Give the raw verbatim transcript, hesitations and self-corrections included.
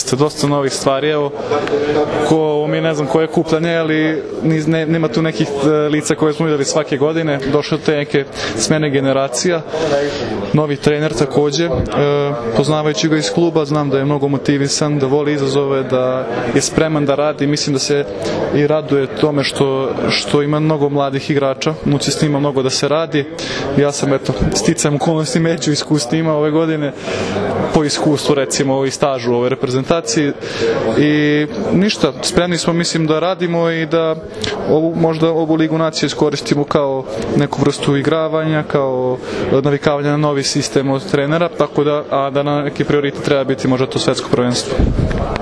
Jeste, dosta novih stvari, evo, ko, mi ne znam koje je kupljanje, ali ne, nema tu nekih lica koje smo videli svake godine, došle te neke smene generacija, novi trener takođe, e, poznavajući ga iz kluba, znam da je mnogo motivisan, da voli izazove, da je spreman da radi, mislim da se i raduje tome što, što ima mnogo mladih igrača, muci s njima mnogo da se radi. Ja sam, eto, sticajem okolnosti među iskustvima ove godine, po iskustvu recimo i stažu u ovoj reprezentaciji i ništa, spremni smo, mislim, da radimo i da ovu, možda ovu Ligu nacije iskoristimo kao neku vrstu igravanja, kao navikavanja na novi sistem od trenera, tako da, a da na neki prioritet treba biti možda to svetsko prvenstvo.